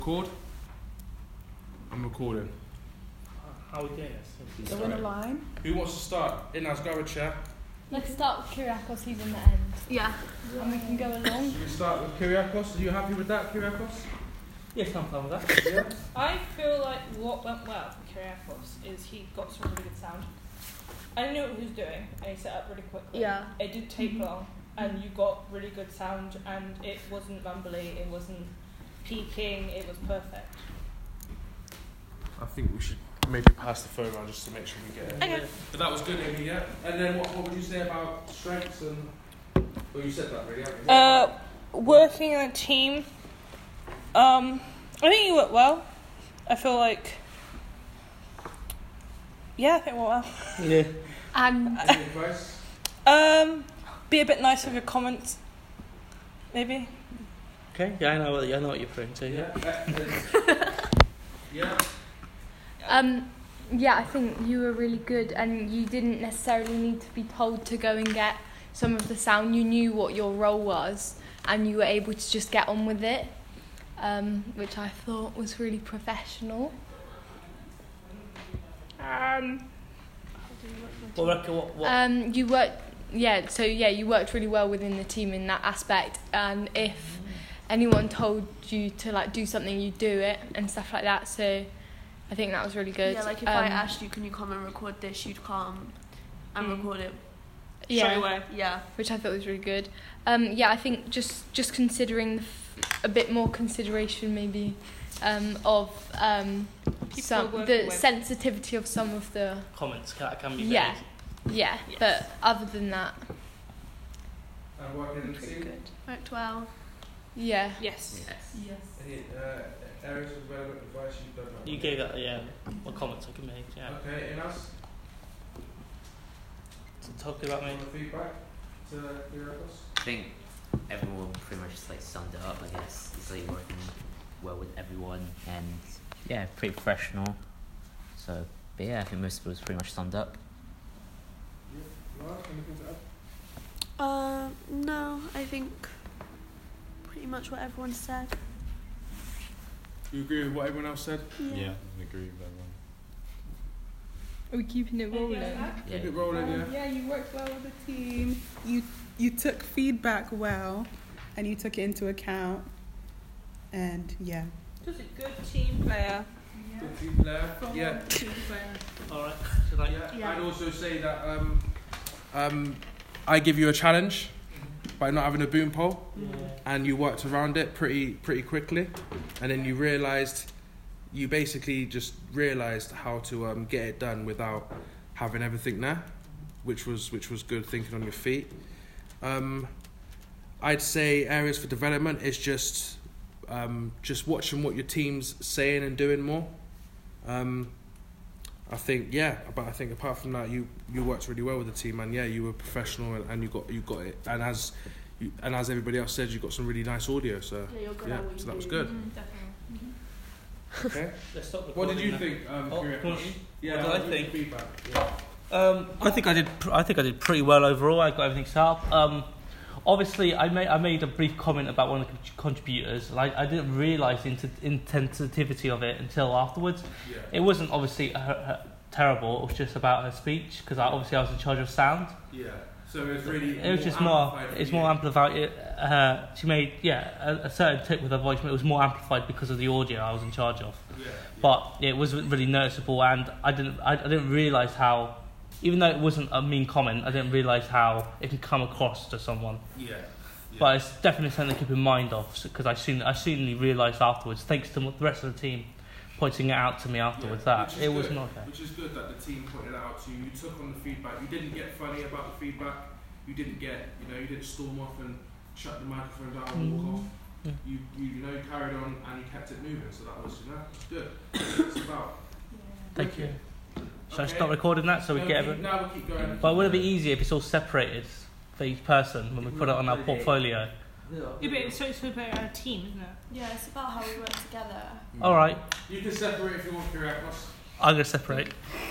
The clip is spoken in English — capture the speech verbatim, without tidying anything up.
Record. I'm recording. How are we doing this? Go in a line. Who wants to start? Inaz, grab a chair. Let's start with Kyriakos, he's in the end. Yeah. And we can go along. Should we start with Kyriakos? Are you happy with that, Kyriakos? Yes, I'm fine with that. Yeah. I feel like what went well for Kyriakos is he got some really good sound. I didn't know what he was doing, and he set up really quickly. Yeah. It didn't take long, and you got really good sound, and it wasn't mumbly, it wasn't peaking, it was perfect. I think we should maybe pass the phone around just to make sure we get it. Okay. But that was good, Amy, yeah? And then what, what would you say about strengths and... Well, you said that really, haven't you? Uh, working in a team, um, I think you worked well. I feel like, yeah, I think it went well. Yeah. And Any advice? Um, be a bit nice with your comments, maybe. Okay. Yeah, I know what I know what you're referring to. Yeah. Yeah. Yeah. um, yeah, I think you were really good, and you didn't necessarily need to be told to go and get some of the sound. You knew what your role was, and you were able to just get on with it, um, which I thought was really professional. Um, What, reckon- what, what? um, you worked, yeah. So yeah, you worked really well within the team in that aspect. And if anyone told you to like do something, you do it and stuff like that. So I think that was really good. Yeah, like if um, I asked you, can you come and record this, you'd come and Mm. record it. yeah, Straight away. Yeah. which I thought was really good. Um, yeah, I think just just considering the f- a bit more consideration maybe um, of um, People some we're the working with. sensitivity of some of the Comments can, can be yeah vague. yeah. Yes. But other than that, And working in the pretty team? good. Worked well. Yeah. Yes. Yes. Any uh, areas of relevant advice you've done? You gave that, yeah. What comments I can make? Yeah. Okay, Inaz? To talk about me. Any feedback to Kyriakos? I think everyone pretty much just like summed it up. I guess it's like working well with everyone and yeah, pretty professional. So, but yeah, I think most of it was pretty much summed up. Yeah. Lars, anything to add? Uh, no, I think pretty much what everyone said. You agree with what everyone else said? Yeah, I agree with everyone. Are we keeping it rolling? Yeah. Keep it rolling, yeah. Yeah, you worked well with the team. You you took feedback well, and you took it into account. And yeah, Just a good team player. Good team player. Yeah. team player. All right. Should I? Yeah. Yeah. I'd also say that um, um, I give you a challenge by not having a boom pole, Yeah. and you worked around it pretty pretty quickly, and then you realised, you basically just realised how to um, get it done without having everything there, which was which was good thinking on your feet. Um, I'd say areas for development is just um, just watching what your team's saying and doing more. Um, I think yeah, but I think apart from that, you, you worked really well with the team, and yeah, you were professional, and, and you got you got it. And as you, and as everybody else said, you got some really nice audio. So Yeah, you're good yeah, at what you so that was do. good. Definitely. Okay. Let's stop What did you recording think, um, Oh, Kyriakos? what- Yeah, what did I what was think? your feedback? Yeah. now. Um, I think I did. Pr- I think I did pretty well overall. I got everything set up. Um, obviously, I made I made a brief comment about one of the con- contributors. and I, I didn't realise the int- intensity of it until afterwards. Yeah. It wasn't obviously her, her, terrible. It was just about her speech because I, obviously I was in charge of sound. Yeah. So it was really. It was just more. amplified for It's you. more amplified. It, uh, she made yeah a, a certain tip with her voice, but it was more amplified because of the audio I was in charge of. Yeah. But it was really noticeable, and I didn't I, I didn't realise how, even though it wasn't a mean comment, I didn't realise how it can come across to someone. Yeah. Yeah. But it's definitely something to keep in mind of because I soon I soon realised afterwards, thanks to the rest of the team pointing it out to me afterwards, Yeah, that which is it was good, not okay. Which is good that the team pointed it out to you. You took on the feedback. You didn't get funny about the feedback. You didn't get, you know, you didn't storm off and shut the microphone down and walk off. Yeah. You, you, you know, you carried on and you kept it moving. So that was, you know, it's good. That's what it's about. Thank you. Should I Okay. stop recording that so we No, get keep- everyone? Now we'll keep going. But would it be easier if it's all separated for each person when we put it on our portfolio? Yeah, but it's, so it's about our team, isn't it? Yeah, it's about how we work together. All right, You can separate if you want, Kyriakos. I'm gonna separate.